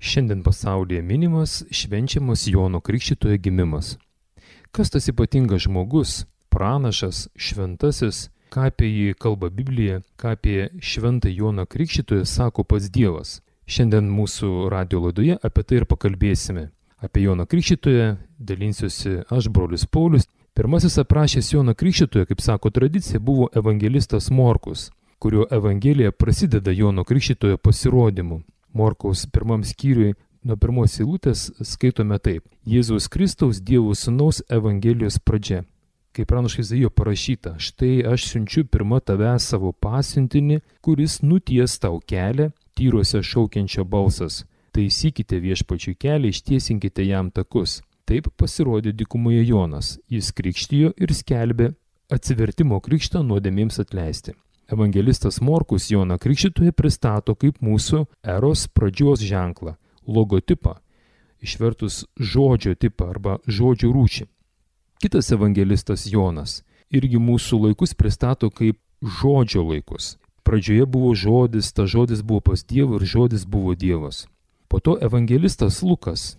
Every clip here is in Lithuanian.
Šiandien pasaulyje minimas švenčiamas Jono Krikštytojo gimimas. Kas tas ypatingas žmogus, pranašas, šventasis, ką apie jį kalba Biblija, ką apie šventą Joną Krikštytoją sako pats Dievas. Šiandien mūsų radio laidoje apie tai ir pakalbėsime. Apie Joną Krikštytoją dalinsiuosi aš, brolis Paulius. Pirmasis aprašęs Joną Krikštytoją, kaip sako tradicija, buvo evangelistas Morkus, kurio evangelija prasideda Jono Krikštytojo pasirodymu. Morkaus pirmam skyriui nuo pirmos eilutės skaitome taip. Jėzaus Kristaus Dievo Sūnaus Evangelijos pradžia. Kaip pranašo Izaijo parašyta, štai aš siunčiu pirma tave savo pasiuntinį, kuris nuties tau kelią, tyruose šaukiančio balsas. Taisykite viešpačiui kelią, ištiesinkite jam takus. Taip pasirodė dykumoje Jonas. Jis krikštijo ir skelbė atsivertimo krikštą nuodėmėms atleisti. Evangelistas Morkus Joną Krikštytoją pristato kaip mūsų eros pradžios ženklą, logotipą, išvertus žodžio tipą arba žodžio rūšį. Kitas evangelistas Jonas irgi mūsų laikus pristato kaip žodžio laikus. Pradžioje buvo žodis, ta žodis buvo pas Dievą ir žodis buvo Dievas. Po to evangelistas Lukas,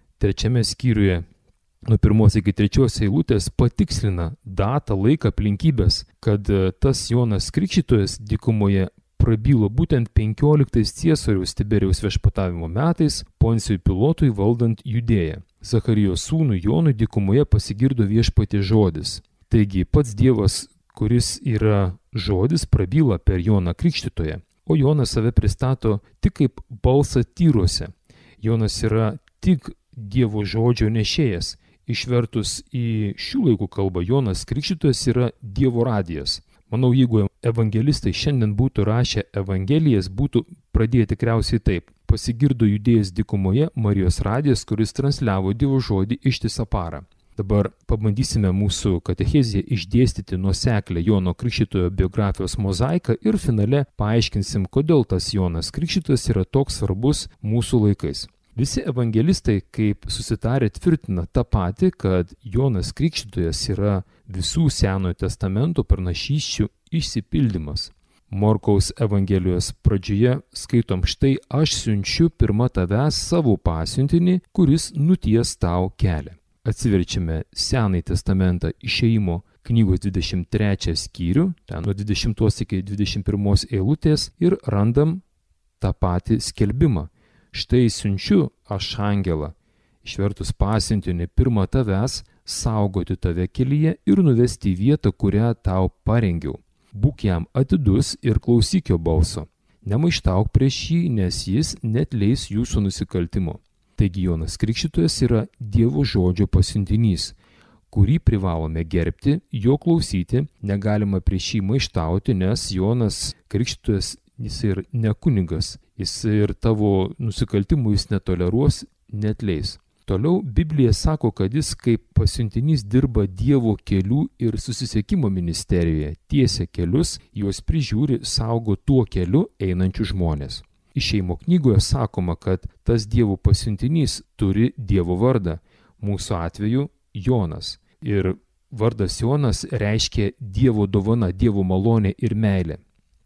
3 skyriuje, nuo 1 iki 3 eilutės patikslina datą, laiką, aplinkybės, kad tas Jonas Krikštytojas dykumoje prabylo būtent 15 Ciesoriaus Tiberijaus viešpatavimo metais Poncijui Pilotui valdant Judėją. Zacharijos sūnui Jonui dykumoje pasigirdo viešpaties žodis. Taigi pats Dievas, kuris yra žodis, prabyla per Joną Krikštytoją, o Jonas save pristato tik kaip balsą tyruose. Jonas yra tik Dievo žodžio nešėjas. Išvertus į šių laikų kalbą, Jonas Krikštytojas yra Dievo radijas. Manau, jeigu evangelistai šiandien būtų rašę evangelijas, būtų pradėję tikriausiai taip. Pasigirdo Judėjos dykumoje Marijos radijas, kuris transliavo Dievo žodį ištisą parą. Dabar pabandysime mūsų katechezėje išdėstyti nuoseklę Jono Krikštytojo biografijos mozaiką ir finale paaiškinsim, kodėl tas Jonas Krikštytojas yra toks svarbus mūsų laikais. Visi evangelistai, kaip susitarė, tvirtina tą patį, kad Jonas Krikštytojas yra visų Senojo testamento pranašysčių išsipildymas. Morkaus Evangelijos pradžioje skaitom štai aš siunčiu pirma tavęs savo pasiuntinį, kuris nuties tau kelią. Atsiverčiame Senąjį testamentą Išėjimo knygos 23 skyrių, ten nuo 20 iki 21 eilutės ir randam tą patį skelbimą. Štai siunčiu aš angelą, išvertus pasiuntinį pirma tavęs, saugoti tave kelyje ir nuvesti į vietą, kurią tau parengiau. Būk jam atidus ir klausyk jo balso. Nemaištauk prieš jį, nes jis neatleis jūsų nusikaltimo. Taigi Jonas Krikštytojas yra Dievo žodžio pasiuntinys, kurį privalome gerbti, jo klausyti, negalima prieš jį maištauti, nes Jonas Krikštytojas jis ir ne kunigas, jis ir tavo nusikaltimų jis netoleruos, neatleis. Toliau Biblija sako, kad jis kaip pasiuntinys dirba Dievo kelių ir susisiekimo ministerijoje, tiesia kelius, juos prižiūri, saugo tuo keliu einančių žmonės. Išėjimo knygoje sakoma, kad tas Dievo pasiuntinys turi Dievo vardą, mūsų atveju Jonas. Ir vardas Jonas reiškia Dievo dovana, Dievo malonė ir meilė.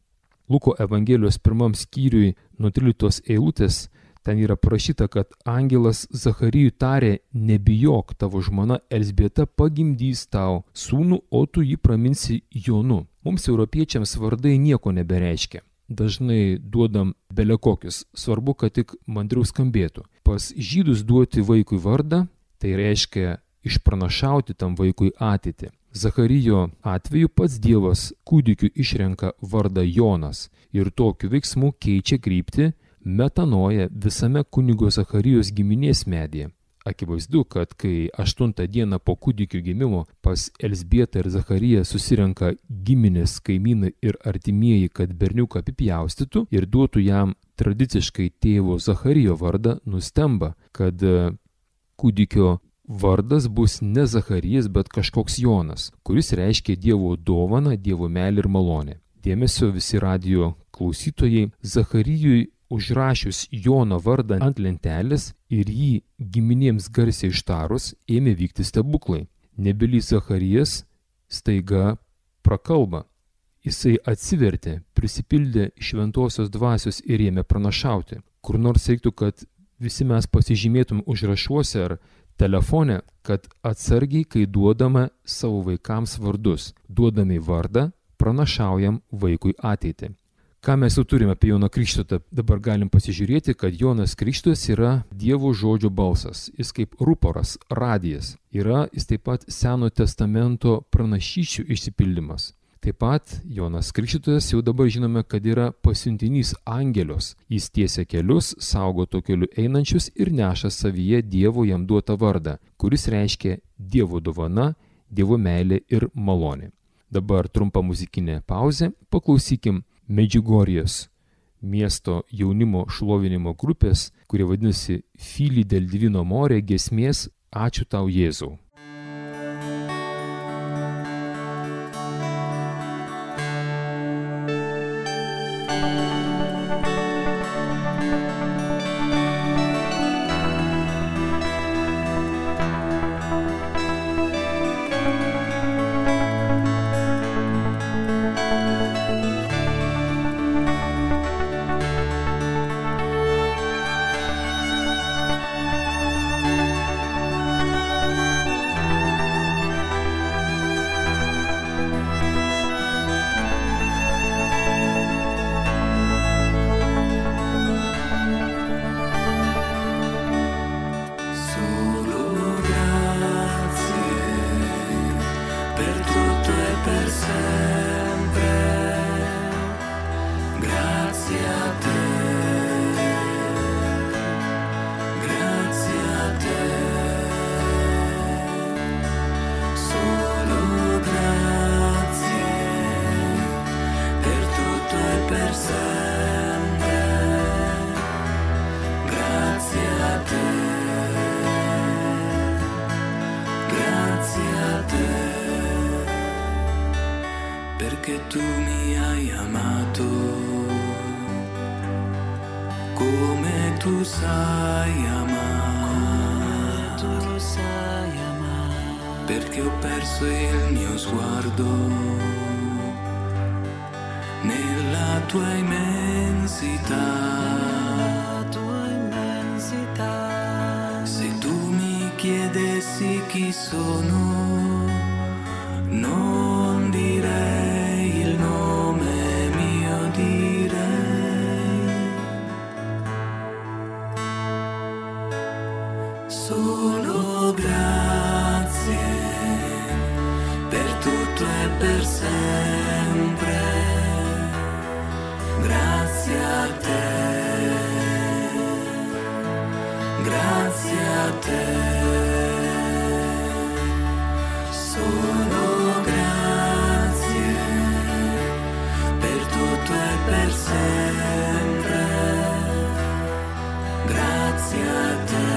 Luko Evangelijos 1 skyriui nuo 13 eilutės ten yra parašyta, kad angelas Zacharijui tarė, nebijok, tavo žmona Elzbieta pagimdys tau sūnų, o tu jį praminsi Jonu. Mums europiečiams vardai nieko nebereiškia. Dažnai duodam belekokius, svarbu, kad tik mandriau skambėtų. Pas žydus duoti vaikui vardą, tai reiškia išpranašauti tam vaikui ateitį. Zacharijo atveju pats Dievas kūdikiu išrenka vardą Jonas ir tokiu veiksmu keičia kryptį, metanoja visame kunigo Zacharijos giminės medyje. Akivaizdu, kad kai 8 dieną po kūdikio gimimo pas Elzbietą ir Zachariją susirenka giminės, kaimynai ir artimieji, kad berniuką apipjaustytų ir duotų jam tradiciškai tėvo Zacharijo vardą, nustemba, kad kūdikio vardas bus ne Zacharijas, bet kažkoks Jonas, kuris reiškia Dievo dovaną, Dievo meilę ir malonę. Dėmesio visi radijo klausytojai, Zacharijui užrašius Jono vardą ant lentelės ir jį giminėms garsiai ištarus, ėmė vykti stebuklai. Nebylys Zacharijas staiga prakalba. Jisai atsivertė, prisipildė šventosios dvasios ir ėmė pranašauti. Kur nors reiktų, kad visi mes pasižymėtum užrašuose ar telefone, kad atsargiai, kai duodame savo vaikams vardus, duodami vardą, pranašaujam vaikui ateitį. Ką mes jau turime apie Joną Krikštytoją? Dabar galim pasižiūrėti, kad Jonas Krikštytojas yra Dievo žodžio balsas. Jis kaip ruporas, radijas. Jis taip pat Senojo testamento pranašysčių išsipildymas. Taip pat Jonas Krikštytojas jau dabar žinome, kad yra pasiuntinys angelios. Jis tiesia kelius, saugo to keliu einančius ir neša savyje Dievo jam duotą vardą, kuris reiškia Dievo dovana, Dievo meilė ir malonė. Dabar trumpa muzikinė pauzė, paklausykim Medžiugorjės miesto jaunimo šlovinimo grupės, kurie vadinasi Filii del Divino Amore, giesmės Ačiū tau Jėzau. Perché tu mi hai amato come tu sai amare, perché ho perso il mio sguardo nella tua immensità. Se tu mi chiedessi chi sono, non direi il nome mio, direi solo grazie per tutto e per sempre. Grazie a te, grazie a te. Solo grazie per tutto e per sempre. Grazie a te,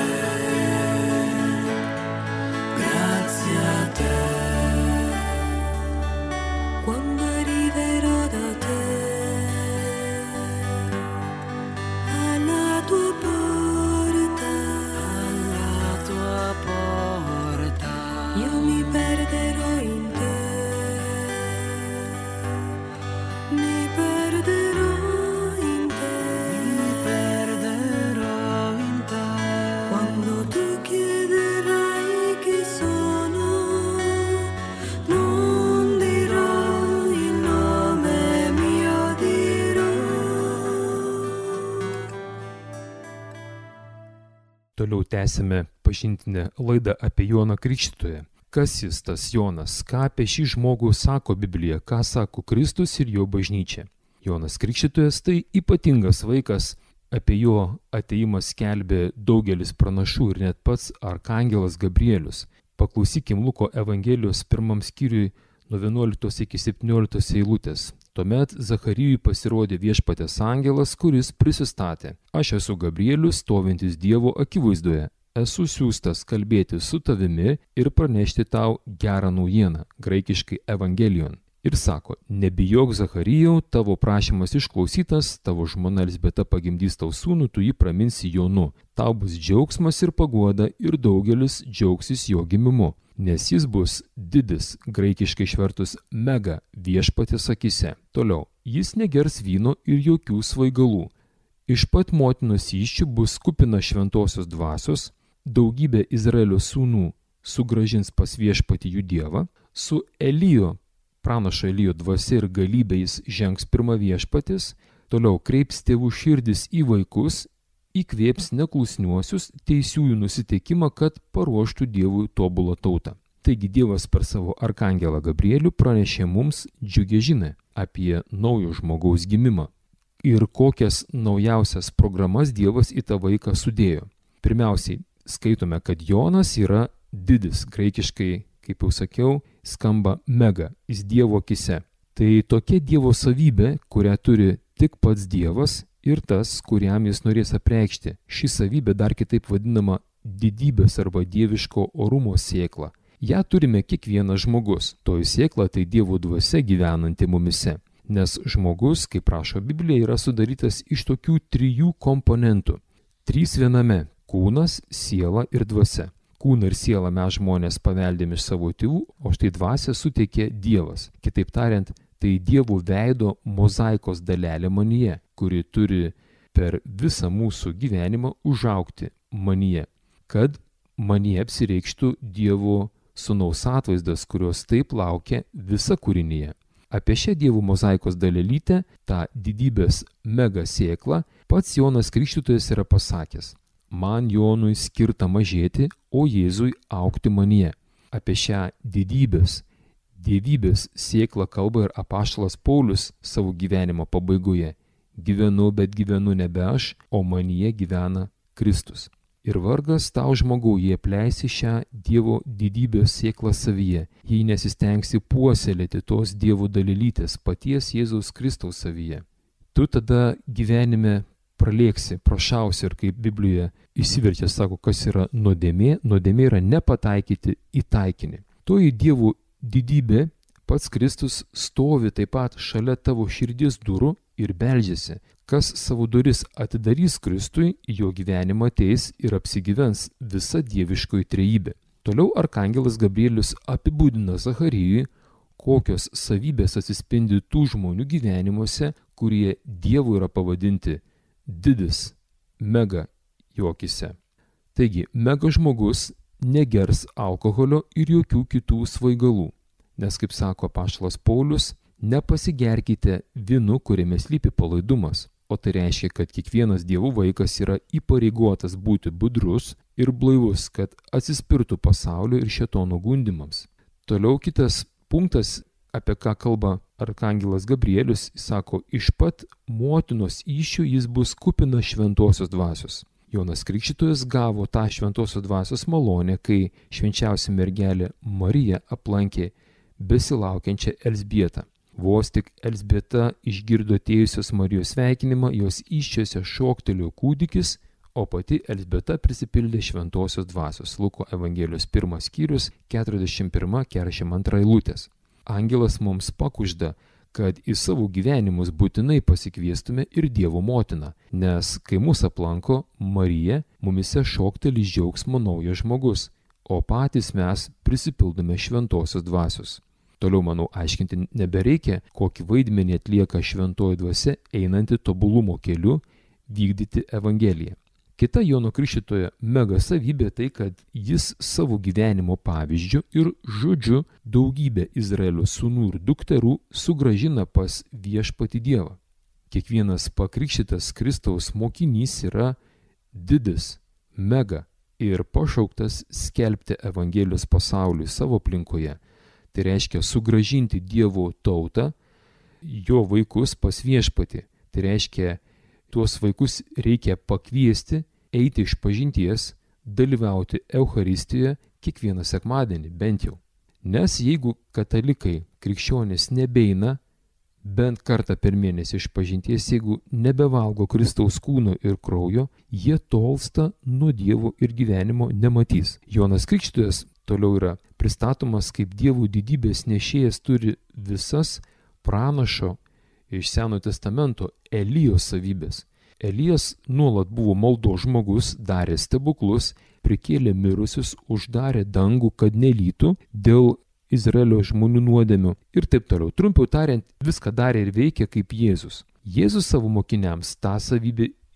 grazie a te. Quando arriverò da te alla tua porta, io mi perderò in te, mi perderò in te, quando tu chiederai chi sono, non dirò il nome mio, dirò. Toliau tęsime pažintinę laidą apie Joną Krikštytoją. Kas jis tas Jonas, ką apie šį žmogų sako Biblija, ką sako Kristus ir jo bažnyčia. Jonas Krikštytojas tai ypatingas vaikas, apie jo ateimą skelbė daugelis pranašų ir net pats arkangelas Gabrielius. Paklausykim Luko Evangelijos 1 skyriui nuo 11 iki 17 eilutės. Tuomet Zacharijui pasirodė Viešpaties angelas, kuris prisistatė: Aš esu Gabrielius, stovintis Dievo akivaizdoje. Esu siųstas kalbėti su tavimi ir pranešti tau gerą naujieną, graikiškai Evangelion. Ir sako: Nebijok, Zacharijau, tavo prašymas išklausytas, tavo žmona Elzbieta pagimdys tau sūnų, tu jį praminsi Jonu. Tau bus džiaugsmas ir paguoda ir daugelis džiaugsis jo gimimu, nes jis bus didis, graikiškai išvertus mega, Viešpaties akyse. Toliau, jis negers vyno ir jokių svaigalų. Iš pat motinos įsčių bus kupina šventosios dvasios, daugybė Izraelio sūnų sugražins pas viešpatį jų Dievą, su Elijo, pranašo Elijo dvasia ir galybė jis žengs pirma viešpatis, toliau kreips tėvų širdis į vaikus, įkvėps neklusniuosius teisiųjų nusiteikimą, kad paruoštų Dievui tobulą tautą. Taigi Dievas per savo arkangelą Gabrielių pranešė mums džiugią žinią apie naujo žmogaus gimimą ir kokias naujausias programas Dievas į tą vaiką sudėjo. Pirmiausiai, skaitome, kad Jonas yra didis, graikiškai, kaip jau sakiau, skamba mega, jis Dievo akise. Tai tokia Dievo savybė, kurią turi tik pats Dievas ir tas, kuriam jis norės apreikšti. Ši savybė dar kitaip vadinama didybės arba dieviško orumo sėkla. Ja turime kiekvienas žmogus. Toji sėkla tai Dievo dvasia gyvenanti mumise. Nes žmogus, kaip rašo Biblija, yra sudarytas iš tokių 3 komponentų. 3 viename – kūnas, siela ir dvasia. Kūną ir sielą mes žmonės paveldėm iš savo tėvų, o štai dvasią suteikė Dievas. Kitaip tariant, tai Dievo veido mozaikos dalelė manyje, kuri turi per visą mūsų gyvenimą užaugti manyje, kad manyje apsireikštų Dievo sūnaus atvaizdas, kurios taip laukia visa kūrinyje. Apie šią Dievo mozaikos dalelytę, tą didybės mega sėklą, pats Jonas Krikštytojas yra pasakęs: man Jonui skirta mažėti, o Jėzui augti manyje. Apie šią didybės, dievybės sėklą kalba ir apaštalas Paulius savo gyvenimo pabaigoje. Gyvenu, bet gyvenu nebe aš, o manyje gyvena Kristus. Ir vargas tau žmogau, jei apleisi šią Dievo didybės sėklą savyje, jei nesistengsi puoselėti tos Dievo dalelytės paties Jėzaus Kristaus savyje. Tu tada gyvenime pralėksi, prašausi ir kaip Biblijoje įsiverčia, sako, kas yra nuodėmė. Nuodėmė yra nepataikyti į taikinį. Toji Dievo didybė, pats Kristus stovi taip pat šalia tavo širdies durų ir beldžiasi. Kas savo duris atidarys Kristui, jo gyvenimą ateis ir apsigyvens visa dieviškoji trejybė. Toliau arkangelas Gabrielius apibūdina Zacharijui, kokios savybės atsispindi tų žmonių gyvenimuose, kurie Dievu yra pavadinti didis, mega jo akyse. Taigi, mega žmogus negers alkoholio ir jokių kitų svaigalų, nes, kaip sako apaštalas Paulius, nepasigerkite vynu, kuriame slypi palaidumas, o tai reiškia, kad kiekvienas Dievo vaikas yra įpareigotas būti budrus ir blaivus, kad atsispirtų pasaulio ir šėtono gundymams. Toliau kitas punktas, apie ką kalba arkangelas Gabrielius, sako, iš pat motinos įsčių jis bus kupinas šventosios dvasios. Jonas Krikštytojas gavo tą šventosios dvasios malonę, kai švenčiausia mergelė Marija aplankė besilaukiančią Elzbietą. Vos tik Elzbieta išgirdo atėjusios Marijos sveikinimą, jos įsčiose šoktelėjo kūdikis, o pati Elzbieta prisipildė šventosios dvasios. Luko Evangelijos 1 skyrius 41-42 eilutės. Angelas mums pakužda, kad į savo gyvenimus būtinai pasikviestume ir Dievo motiną, nes kai mus aplanko Marija, mumise šokteli džiaugsmo naujas žmogus, o patys mes prisipildome šventosios dvasios. Toliau, manau, aiškinti nebereikia, kokį vaidmenį atlieka šventoji dvasia einanti tobulumo keliu vykdyti Evangeliją. Kita Jono Krikštytojo mega savybė tai, kad jis savo gyvenimo pavyzdžiu ir žodžiu daugybę Izraelio sūnų ir dukterų sugrąžina pas viešpatį Dievą. Kiekvienas pakrikštytas Kristaus mokinys yra didis, mega ir pašauktas skelbti Evangelijos pasauliui savo aplinkoje. Tai reiškia sugrąžinti Dievo tautą, jo vaikus pas viešpatį. Tai reiškia, tuos vaikus reikia pakviesti, eiti iš pažinties, dalyvauti Eucharistijoje kiekvieną sekmadienį, bent jau. Nes jeigu katalikai, krikščionys nebeina bent kartą per mėnesį iš pažinties, jeigu nebevalgo Kristaus kūno ir kraujo, jie tolsta nuo Dievo ir gyvenimo nematys. Jonas Krikštytojas toliau yra pristatomas kaip Dievo didybės nešėjas, turi visas pranašo iš Senojo testamento Elijos savybės. Elijas nuolat buvo maldos žmogus, darė stebuklus, prikėlė mirusius, uždarė dangų, kad nelytų dėl Izraelio žmonių nuodėmių ir taip toliau. Trumpiau tariant, viską darė ir veikė kaip Jėzus. Jėzus savo mokiniams tą savybę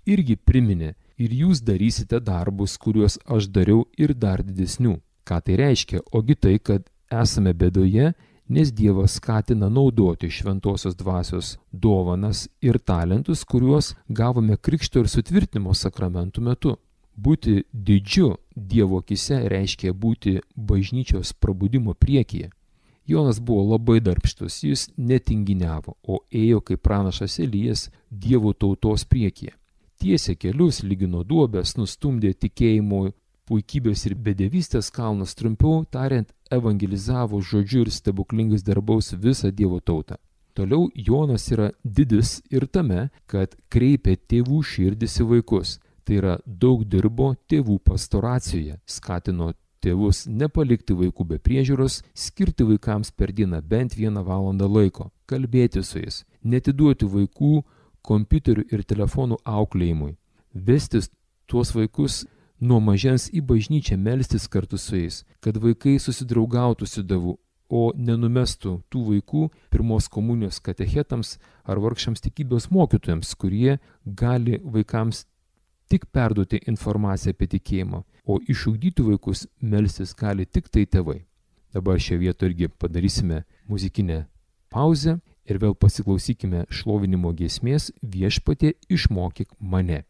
irgi priminė: ir jūs darysite darbus, kuriuos aš dariau, ir dar didesnių. Ką tai reiškia? Ogi tai, kad esame bėdoje, nes Dievas skatina naudoti šventosios dvasios dovanas ir talentus, kuriuos gavome krikšto ir sutvirtinimo sakramentų metu. Būti didžiu Dievo akyse reiškia būti bažnyčios prabudimo priekyje. Jonas buvo labai darbštus, jis netinginiavo, o ėjo kaip pranašas Elijas Dievo tautos priekyje. Tiesė kelius, lygino duobes, nustumdė tikėjimo, puikybės ir bedevystės kalnus, trumpiau tariant, evangelizavo žodžiu ir stebuklingais darbais visą Dievo tautą. Toliau Jonas yra didis ir tame, kad kreipė tėvų širdis į vaikus. Tai yra, daug dirbo tėvų pastoracijoje, skatino tėvus nepalikti vaikų be priežiūros, skirti vaikams per dieną bent 1 valandą laiko, kalbėti su jais, netiduoti vaikų kompiuterių ir telefonų auklėjimui, vestis tuos vaikus nuo mažens į bažnyčią, melstis kartu su jais, kad vaikai susidraugautų su Dievu, o nenumestų tų vaikų pirmos komunijos katechetams ar vargšams tikybos mokytojams, kurie gali vaikams tik perduoti informaciją apie tikėjimą, o išugdyti vaikus melstis gali tik tai tėvai. Dabar šioje vietoje irgi padarysime muzikinę pauzę ir vėl pasiklausykime šlovinimo giesmės Viešpatie išmokyk mane.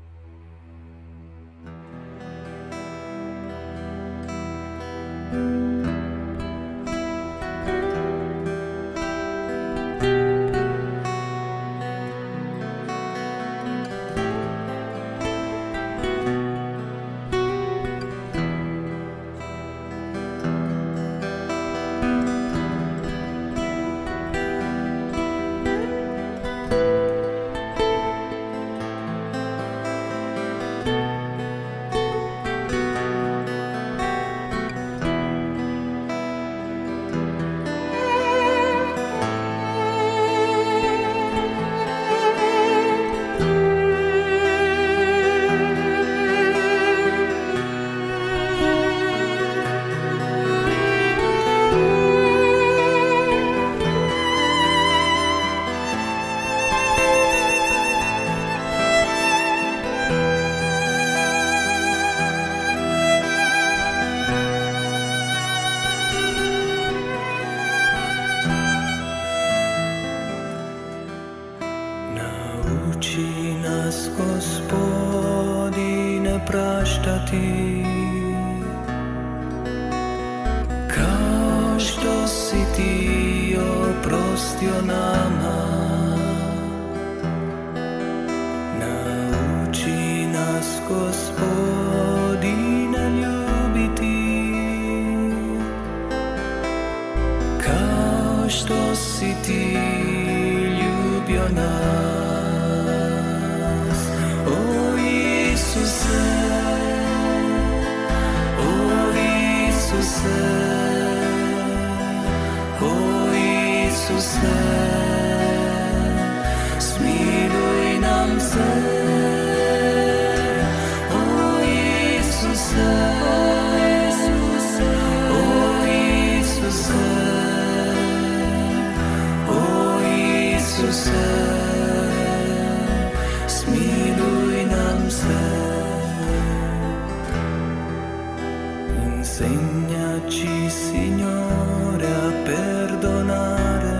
Gospodine, praštati, kao što si ti oprostio nama. Nauči nas, Gospodine, ljubiti, kao što si ti ljubio nas. Isuse, smiluj nam se. O Isuse, o Isuse, o Isuse, smiluj nam se. Insegnaci, Signore, a perdonare,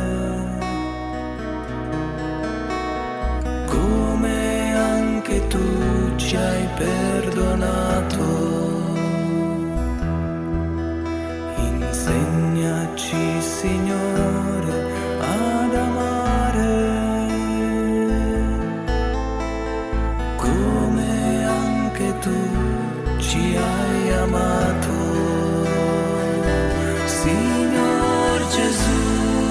come anche tu ci hai perdonato. Insegnaci, Signore, ad amare, come anche tu ci hai amato. Signor Gesù,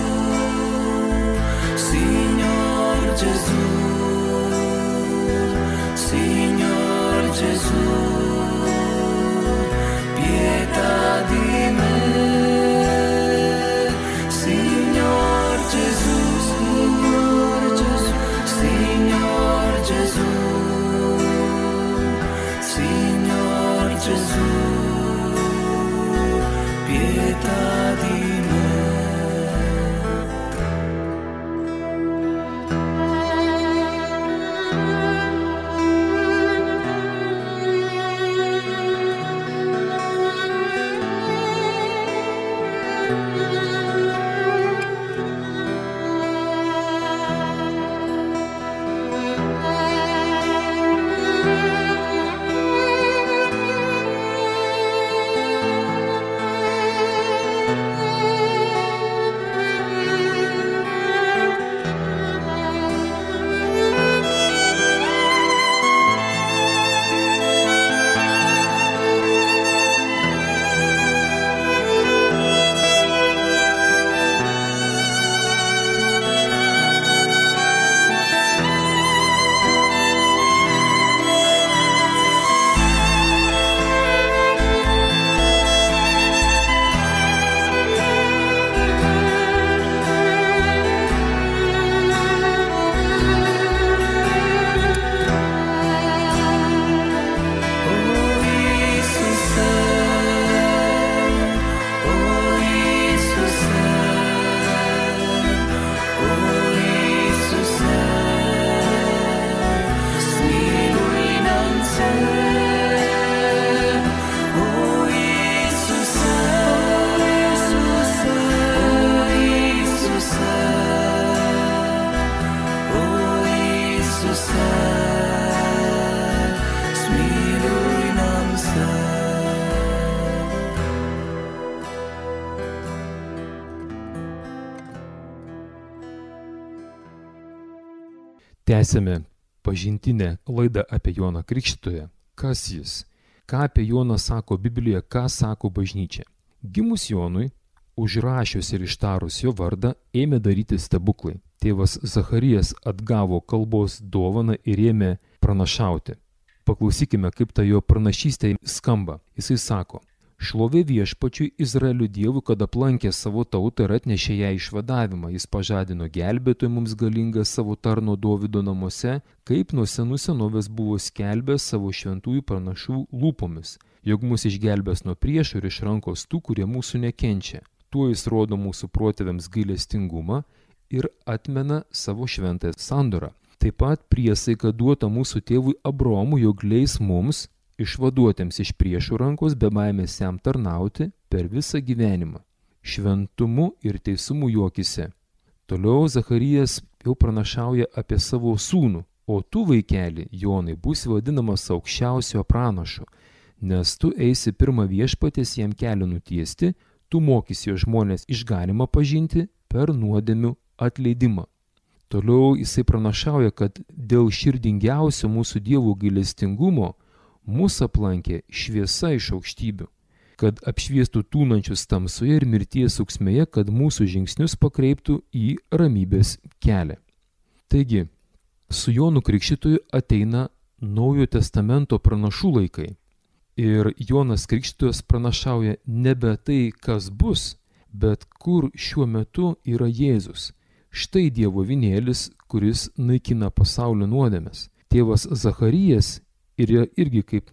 Signor Gesù, Signor Gesù, pietà di me. Signor Gesù, Signor Gesù, Signor Gesù, Signor Gesù, pietà di me. Tęsėme pažintinę laidą apie Joną Krikštytoją. Kas jis? Ką apie Joną sako Biblija, ką sako bažnyčia? Gimus Jonui, užrašius ir ištarus jo vardą, ėmė daryti stebuklai. Tėvas Zacharijas atgavo kalbos dovaną ir ėmė pranašauti. Paklausykime, kaip ta jo pranašystė skamba. Jisai sako: šlovė viešpačiui Izraelio Dievui, kad aplankė savo tautą ir atnešė ją išvadavimą. Jis pažadino gelbėtojų mums galingą savo tarno Dovydo namuose, kaip nuo senų senovės buvo skelbęs savo šventųjų pranašų lūpomis, jog mus išgelbės nuo priešų ir iš rankos tų, kurie mūsų nekenčia. Tuo jis rodo mūsų protėviams gailestingumą ir atmena savo šventąją sandorą. Taip pat priesaika duota mūsų tėvui Abraomui, jog leis mums, išvaduotėms iš priešų rankos, be baimės jam tarnauti per visą gyvenimą, šventumu ir teisumu jo akyse. Toliau Zacharijas jau pranašauja apie savo sūnų: o tu, vaikeli, Jonai, būsi vadinamas aukščiausiojo pranašu, nes tu eisi pirmą viešpaties jam kelią nutiesti, tu mokysi jo žmonės išganymą pažinti per nuodėmių atleidimą. Toliau jisai pranašauja, kad dėl širdingiausio mūsų Dievo gailestingumo mūsų aplankė šviesa iš aukštybių, kad apšviestų tūnančius tamsoje ir mirties auksmėje, kad mūsų žingsnius pakreiptų į ramybės kelią. Taigi, su Jonu Krikštytoju ateina Naujojo testamento pranašų laikai. Ir Jonas Krikštytojas pranašauja nebe tai, kas bus, bet kur šiuo metu yra Jėzus. Štai Dievo avinėlis, kuris naikina pasaulio nuodėmes. Tėvas Zacharijas yra irgi kaip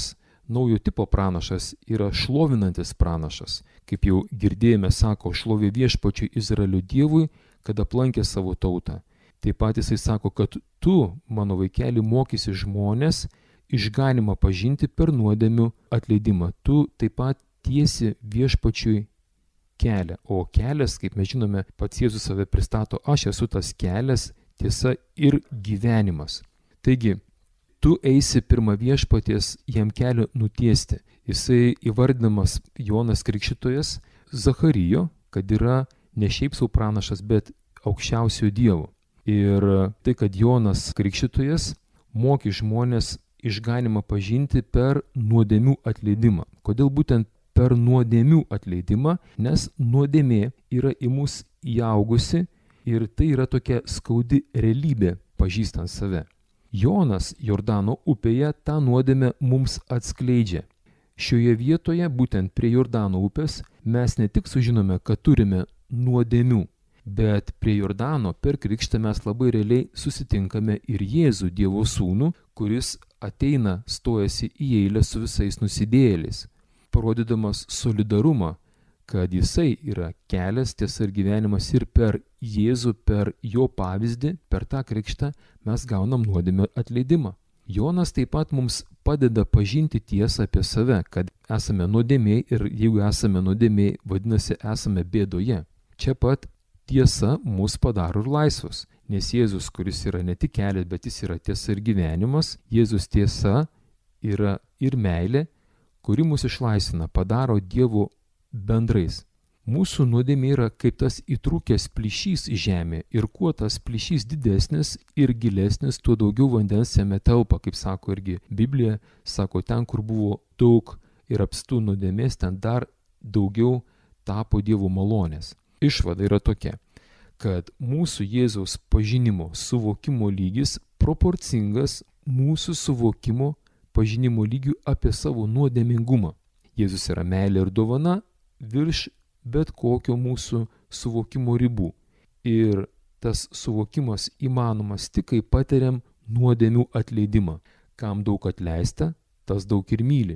naujo tipo pranašas, yra šlovinantis pranašas. Kaip jau girdėjome, sako, šlovė viešpačiui Izraelio Dievui, kad aplankė savo tautą. Taip pat jisai sako, kad tu, mano vaikeli, mokysi žmonės išganymą pažinti per nuodėmių atleidimą. Tu taip pat tiesi viešpačiui kelią. O kelias, kaip mes žinome, pats Jėzus save pristato: aš esu tas kelias, tiesa ir gyvenimas. Taigi, tu eisi pirmą viešpaties jam kelią nutiesti. Jisai įvardinamas Jonas Krikštytojas Zacharijo, kad yra ne šiaip sau pranašas, bet aukščiausiojo Dievo. Ir tai, kad Jonas Krikštytojas mokė žmonės išganymą pažinti per nuodėmių atleidimą. Kodėl būtent per nuodėmių atleidimą? Nes nuodėmė yra į mus įaugusi ir tai yra tokia skaudi realybė pažįstant save. Jonas Jordano upėje tą nuodėmę mums atskleidžia. Šioje vietoje, būtent prie Jordano upės, mes ne tik sužinome, kad turime nuodėmių, bet prie Jordano per krikštą mes labai realiai susitinkame ir Jėzų, Dievo sūnų, kuris ateina, stojasi į eilę su visais nusidėjėliais, parodydamas solidarumą, kad jisai yra kelias, tiesa ir gyvenimas, ir per Jėzų, per jo pavyzdį, per tą krikštą mes gaunam nuodėmę atleidimą. Jonas taip pat mums padeda pažinti tiesą apie save, kad esame nuodėmiai ir jeigu esame nuodėmiai, vadinasi, esame bėdoje. Čia pat tiesa mus padaro ir laisvus, nes Jėzus, kuris yra ne tik kelias, bet jis yra tiesa ir gyvenimas, Jėzus tiesa yra ir meilė, kuri mus išlaisvina, padaro Dievo bendrais. Mūsų nuodėmė yra kaip tas įtrūkęs plyšys į žemę ir kuo tas plyšys didesnis ir gilesnis, tuo daugiau vandens jame telpa, kaip sako irgi Biblija, sako, ten, kur buvo daug ir apstų nuodėmės, ten dar daugiau tapo Dievo malonės. Išvada yra tokia, kad mūsų Jėzaus pažinimo, suvokimo lygis proporcingas mūsų suvokimo, pažinimo lygių apie savo nuodėmingumą. Jėzus yra meilė ir dovana virš bet kokio mūsų suvokimo ribų. Ir tas suvokimas įmanomas tik, kai patiriam nuodėmių atleidimą. Kam daug atleista, tas daug ir myli.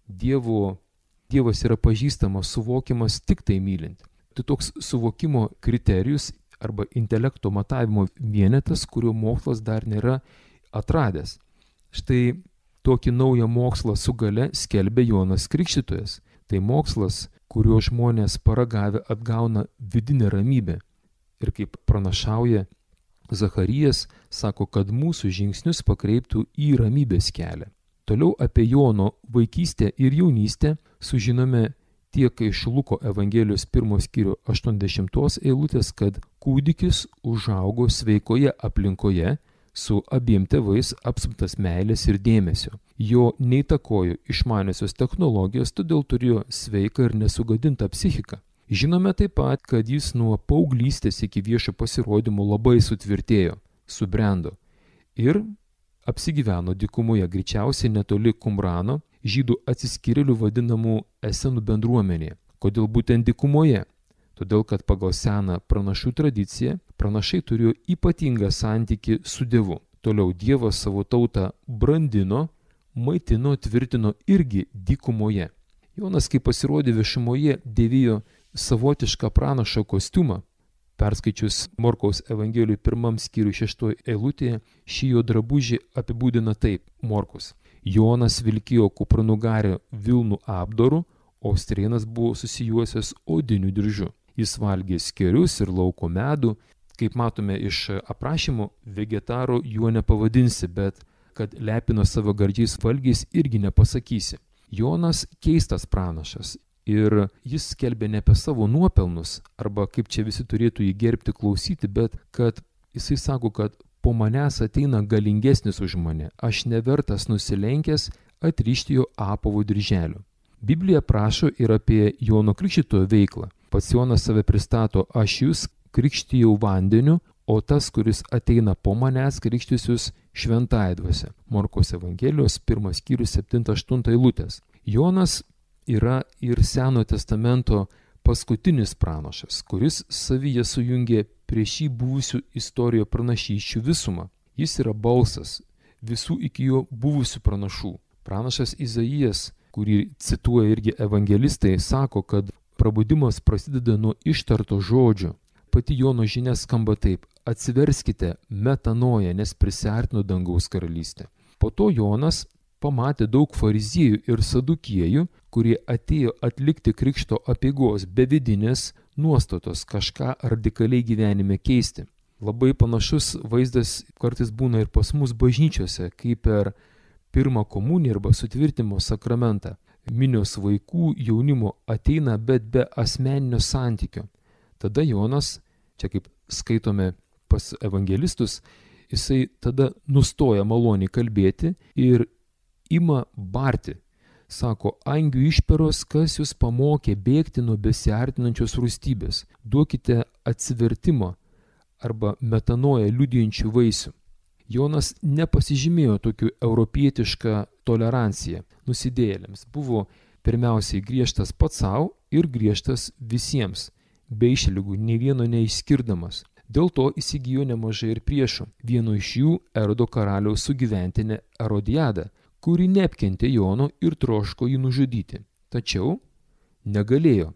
Dievas yra pažįstamas, suvokiamas tik tai mylint. Tai toks suvokimo kriterijus arba intelekto matavimo vienetas, kurio mokslas dar nėra atradęs. Štai tokį naują mokslą su gale skelbia Jonas Krikštytojas. Tai mokslas, kurio žmonės paragavę atgauna vidinę ramybę. Ir kaip pranašauja Zacharijas, sako, kad mūsų žingsnius pakreiptų į ramybės kelią. Toliau apie Jono vaikystę ir jaunystę sužinome tiek iš Luko Evangelijos 1 skyrių 80 eilutės, kad kūdikis užaugo sveikoje aplinkoje, su abiem tėvais apsuptas meilės ir dėmesio. Jo neįtakojo išmaniosios technologijos, todėl turėjo sveiką ir nesugadintą psichiką. Žinome taip pat, kad jis nuo paauglystės iki viešo pasirodymo labai sutvirtėjo, subrendo ir apsigyveno dykumoje, greičiausiai netoli Kumrano, žydų atsiskyrėlių vadinamų esenų bendruomenėje. Kodėl būtent dykumoje? Todėl, kad pagal seną pranašų tradiciją pranašai turėjo ypatingą santykį su Dievu. Toliau Dievas savo tautą brandino, maitino, tvirtino irgi dykumoje. Jonas, kai pasirodė viešumoje, dėvijo savotišką pranašo kostiumą. Perskaičius Morkaus Evangelijų 1 skyriui 6 eilutėje, šį jo drabužį apibūdina taip Morkus. Jonas vilkėjo kupranugario vilnų apdaru, o strėnas buvo susijuosęs odiniu diržu. Jis valgė skėrius ir lauko medų. Kaip matome iš aprašymų, vegetaro juo nepavadinsi, bet kad lepino savo gardžiais valgiais irgi nepasakysi. Jonas keistas pranašas. Ir jis skelbė ne apie savo nuopelnus, arba kaip čia visi turėtų jį gerbti, klausyti, bet kad jisai sako, kad po manęs ateina galingesnis už mane, aš nevertas nusilenkęs atrišti jo apavo dirželio. Biblija prašo ir apie Jono Krikštytojo veiklą. Pats Jonas save pristato, aš jūs krikštijau vandeniu, o tas, kuris ateina po manęs, krikštysius šventąja dvasia. Morkaus Evangelijos 1 skyrius 7-8 eilutės. Jonas yra ir Senojo testamento paskutinis pranašas, kuris savyje sujungė prieš jį buvusių istorijos pranašysčių visumą. Jis yra balsas visų iki jo buvusių pranašų. Pranašas Izaijas, kurį cituoja irgi evangelistai, sako, kad prabudimas prasideda nuo ištarto žodžio. Pati Jono žinia skamba taip: atsiverskite, metanoja, nes prisiartino dangaus karalystė. Po to Jonas pamatė daug fariziejų ir sadukiejų, kurie atėjo atlikti krikšto apeigos be vidinės nuostatos, kažką radikaliai gyvenime keisti. Labai panašus vaizdas kartais būna ir pas mus bažnyčiose, kaip per pirmą komuniją arba sutvirtinimo sakramentą. Minios vaikų, jaunimo ateina, bet be asmeninio santykio. Tada Jonas, čia kaip skaitome pas evangelistus, jisai tada nustoja maloniai kalbėti ir ima barti. Sako, angių išperos, kas jūs pamokė bėgti nuo besiartinančios rūstybės. Duokite atsivertimo arba metanoją liudijančių vaisių. Jonas nepasižymėjo tokiu europietišką toleranciją nusidėjėliams. Buvo pirmiausiai griežtas pats savo ir griežtas visiems, be išlygų, nei vieno neišskirdamas. Dėl to įsigijo nemažai ir priešų. Vieno iš jų Erodo karaliaus sugyventinė Erodiada, kuri neapkentė Jono ir troško jį nužudyti. Tačiau negalėjo.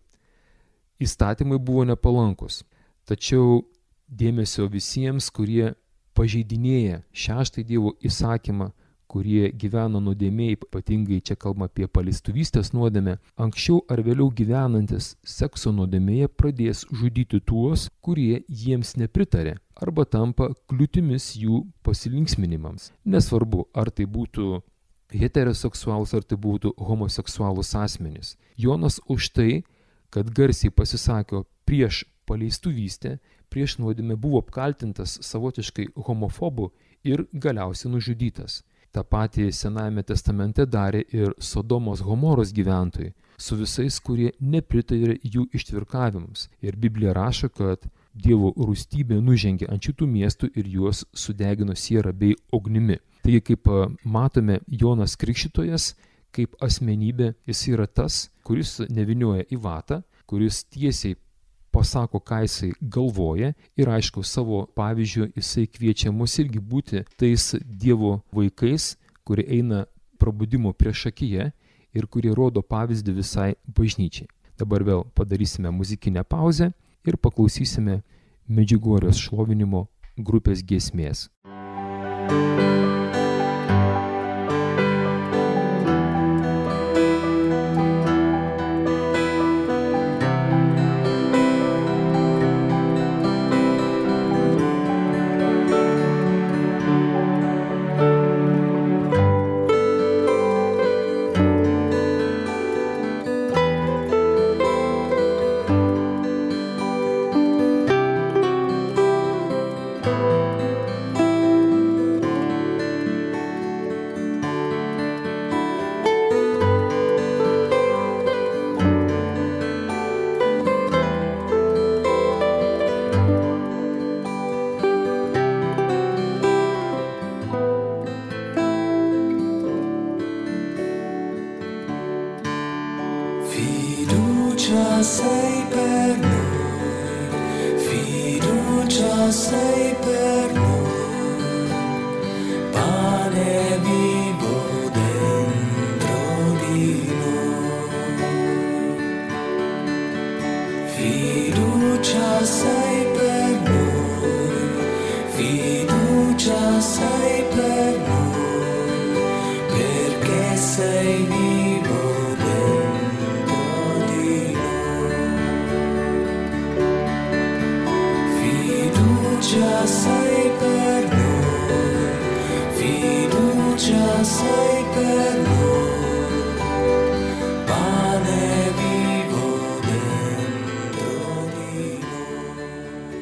Įstatymai buvo nepalankus. Tačiau dėmesio visiems, kurie pažeidinėja 6 Dievo įsakymą, kurie gyvena nuodėmėj, ypatingai čia kalba apie paleistuvystės nuodėmę, anksčiau ar vėliau gyvenantis sekso nuodėmėje pradės žudyti tuos, kurie jiems nepritarė arba tampa kliūtimis jų pasilinksminimams. Nesvarbu, ar tai būtų heteroseksualus, ar tai būtų homoseksualus asmenys. Jonas už tai, kad garsiai pasisakė prieš paleistuvystę, prieš nuodėmę, buvo apkaltintas savotiškai homofobu ir galiausiai nužudytas. Ta patį Senajame testamente darė ir Sodomos Gomoros gyventojai, su visais, kurie nepritarė jų ištvirkavimams. Ir Biblija rašo, kad Dievo rūstybė nužengė ant šitų miestų ir juos sudegino siera bei ugnimi. Taigi, kaip matome, Jonas Krikštytojas, kaip asmenybė, jis yra tas, kuris nevinioja į vatą, kuris tiesiai pasako, ką jisai galvoja ir aišku, savo pavyzdžiu jisai kviečia mus irgi būti tais Dievo vaikais, kurie eina prabudimo priešakyje ir kurie rodo pavyzdį visai bažnyčiai. Dabar vėl padarysime muzikinę pauzę ir paklausysime Medžiugorjės šlovinimo grupės giesmės. fiducia sei per noi, fiducia sei per noi, pane vivo dentro di noi. Fiducia sei per noi, fiducia sei per noi, perché sei vivo dentro di noi. Fiducia sei per noi, fiducia sei per noi, pane vivo dentro di noi.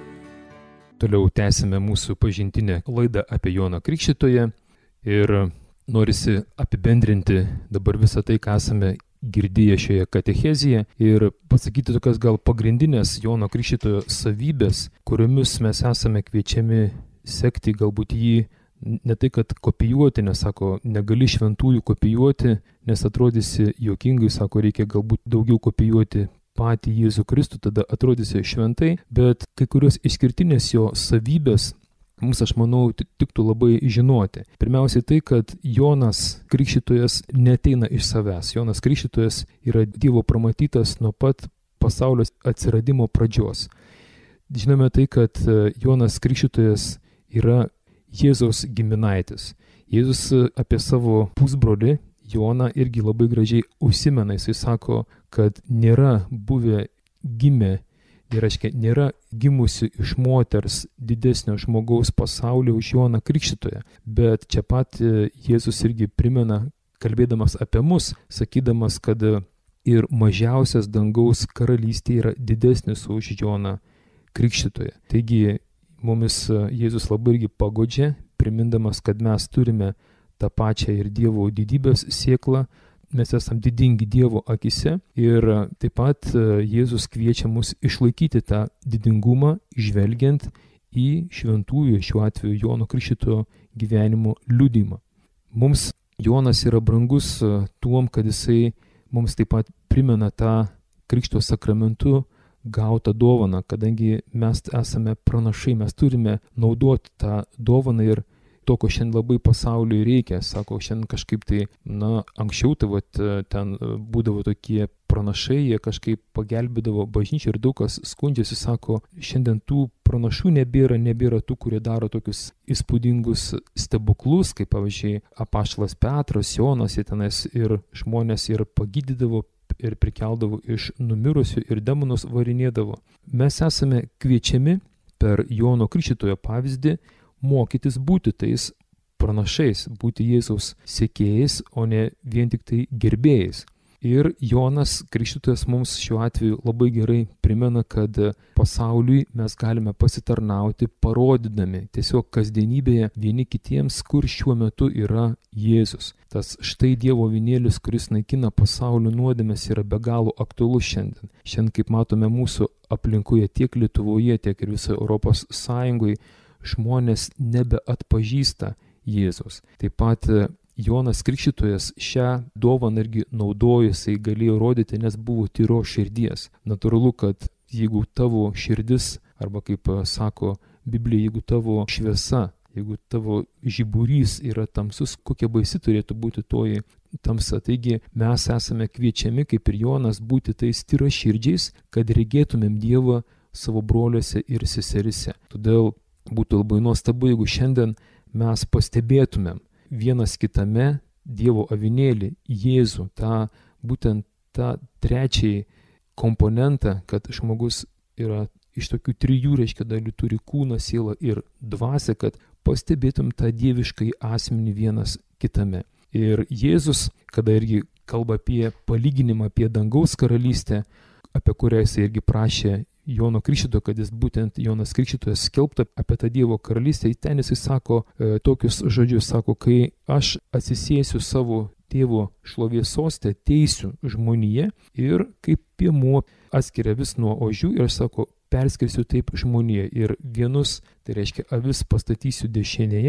Toliau tęsime mūsų pažintinę laidą apie Joną Krikštytoją ir norisi apibendrinti dabar visą tai, ką esame girdėję šioje katechezėje ir pasakyti tokias gal pagrindinės Jono Krikštytojo savybės, kuriomis mes esame kviečiami sekti, galbūt jį ne tai, kad kopijuoti, nes sako, negali šventųjų kopijuoti, nes atrodysi juokingai, sako, reikia galbūt daugiau kopijuoti patį Jėzų Kristų, tada atrodysi šventai, bet kai kurios išskirtinės jo savybės mums, aš manau, tiktų labai žinoti. Pirmiausiai tai, kad Jonas Krikštytojas neateina iš savęs. Jonas Krikštytojas yra Dievo pramatytas nuo pat pasaulio atsiradimo pradžios. Žinome tai, kad Jonas Krikštytojas yra Jėzaus giminaitis. Jėzus apie savo pusbrolį Joną irgi labai gražiai užsimena. Jisai sako, kad nėra buvę gimę, tai reiškia, nėra gimusi iš moters didesnio žmogaus pasaulyje už Joną Krikštytoją. Bet čia pat Jėzus irgi primena, kalbėdamas apie mus, sakydamas, kad ir mažiausias dangaus karalystė yra didesnis už Joną Krikštytoją. Taigi mumis Jėzus labai irgi pagodžia, primindamas, kad mes turime tą pačią ir Dievo didybės sėklą, mes esam didingi Dievo akise ir taip pat Jėzus kviečia mus išlaikyti tą didingumą, žvelgiant į šventųjų, šiuo atveju Jono Krikštytojo gyvenimo liudijimą. Mums Jonas yra brangus tuom, kad jisai mums taip pat primena tą Krikšto sakramentu gautą dovaną, kadangi mes esame pranašai, mes turime naudoti tą dovaną ir to, ko šiandien labai pasauliui reikia. Sako, šiandien kažkaip tai, anksčiau tai ten būdavo tokie pranašai, jie kažkaip pagelbėdavo bažnyčią ir daug kas skundžiasi, sako, šiandien tų pranašų nebėra tų, kurie daro tokius įspūdingus stebuklus, kaip pavyzdžiui apaštalas Petras, Jonas, jie tenais ir žmonės ir pagydydavo ir prikeldavo iš numirusių ir demonus varinėdavo. Mes esame kviečiami per Jono Krikštytojo pavyzdį mokytis būti tais pranašais, būti Jėzaus sekėjais, o ne vien tik tai gerbėjais. Ir Jonas Krikštytojas mums šiuo atveju labai gerai primena, kad pasauliui mes galime pasitarnauti, parodydami tiesiog kasdienybėje vieni kitiems, kur šiuo metu yra Jėzus. Tas štai Dievo avinėlis, kuris naikina pasaulio nuodėmes, yra be galo aktualus šiandien. Šiandien, kaip matome mūsų aplinkoje tiek Lietuvoje, tiek ir visoje Europos Sąjungoje, žmonės nebeatpažįsta Jėzus. Taip pat Jonas Krikštytojas šią dovaną irgi naudojo, jisai galėjo rodyti, nes buvo tyros širdies. Natūralu, kad jeigu tavo širdis, arba kaip sako Biblija, jeigu tavo šviesa, jeigu tavo žiburys yra tamsus, kokia baisi turėtų būti toji tamsa. Taigi mes esame kviečiami, kaip ir Jonas, būti tais tyros širdžiais, kad regėtumėm Dievą savo broliuose ir seserise. Todėl būtų labai nuostabu, jeigu šiandien mes pastebėtumėm vienas kitame Dievo avinėlį, Jėzų, būtent tą trečiąjį komponentą, kad žmogus yra iš tokių trijų, reiškia, dalių, turi kūną, sielą ir dvasią, kad pastebėtum tą dieviškai asmenį vienas kitame. Ir Jėzus, kada irgi kalba apie palyginimą, apie dangaus karalystę, apie kurią jis irgi prašė Jono Krikštytojo, kad jis būtent Jonas Krikštytojas skelbtų apie tą Dievo karalystę, ten jis sako tokius žodžius, sako, kai aš atsisėsiu savo tėvo šlovės soste, teisiu žmoniją ir kaip piemuo atskiria vis nuo ožių ir sako, perskirsiu taip žmoniją ir vienus, tai reiškia avis pastatysiu dešinėje,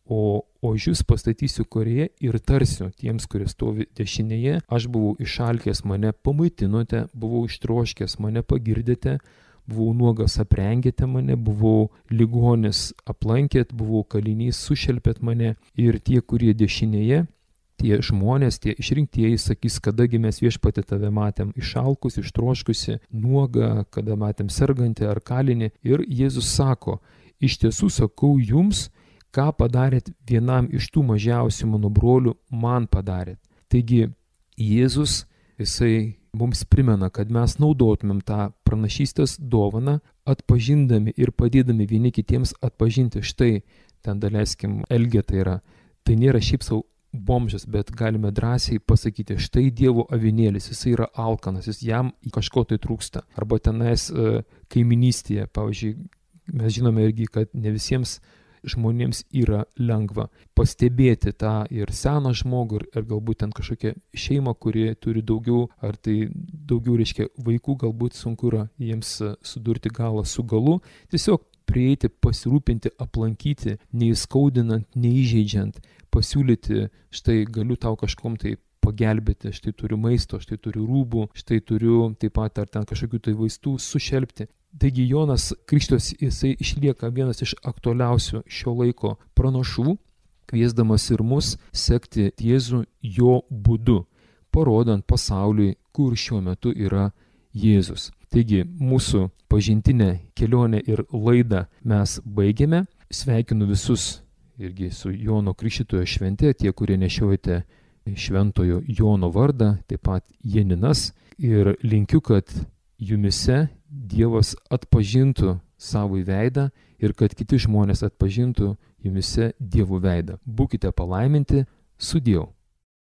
o ožius pastatysiu kairėje ir tarsiu tiems, kurie stovi dešinėje, aš buvau išalkęs, mane pamaitinote, buvau ištroškęs, mane pagirdėte, buvau nuogas, aprengėte mane, buvau ligonis, aplankėt, buvau kalinys, sušelpėt mane. Ir tie, kurie dešinėje, tie žmonės, tie išrinktieji sakys, kadagi mes Viešpatie tave matėm išalkus, ištroškusi, nuogą, kada matėm sergantį ar kalinį. Ir Jėzus sako, iš tiesų sakau jums, ką padarėt vienam iš tų mažiausių mano brolių, man padarėt. Taigi Jėzus, jisai mums primena, kad mes naudotumėm tą pranašystės dovaną, atpažindami ir padėdami vieni kitiems atpažinti. Štai, ten daleiskim, Elgeta yra. Tai nėra šiaip savo bomžas, bet galime drąsiai pasakyti, štai Dievo avinėlis, jisai yra alkanas, jam kažko tai trūksta. Arba tenais kaiminystėje, pavyzdžiui, mes žinome irgi, kad ne visiems žmonėms yra lengva pastebėti tą ir seną žmogų, ir galbūt ten kažkokią šeimą, kuri turi daugiau, ar tai daugiau reiškia vaikų, galbūt sunku yra jiems sudurti galą su galu. Tiesiog prieiti, pasirūpinti, aplankyti, neįskaudinant, neįžeidžiant, pasiūlyti, štai galiu tau kažkom tai pagelbėti, štai turiu maisto, štai turiu rūbų, štai turiu taip pat ar ten kažkokių tai vaistų sušelpti. Taigi Jonas Krikštytojas, jisai išlieka vienas iš aktualiausių šio laiko pranašų, kviesdamas ir mus sekti Jėzų jo būdu, parodant pasauliui, kur šiuo metu yra Jėzus. Taigi mūsų pažintinę kelionę ir laidą mes baigėme. Sveikinu visus irgi su Jono Krikštytojo švente, tie, kurie nešiojate šventojo Jono vardą, taip pat Janinas. Ir linkiu, kad jumise Dievas atpažintų savo veidą ir kad kiti žmonės atpažintų jumise Dievo veidą. Būkite palaiminti, su Dievu.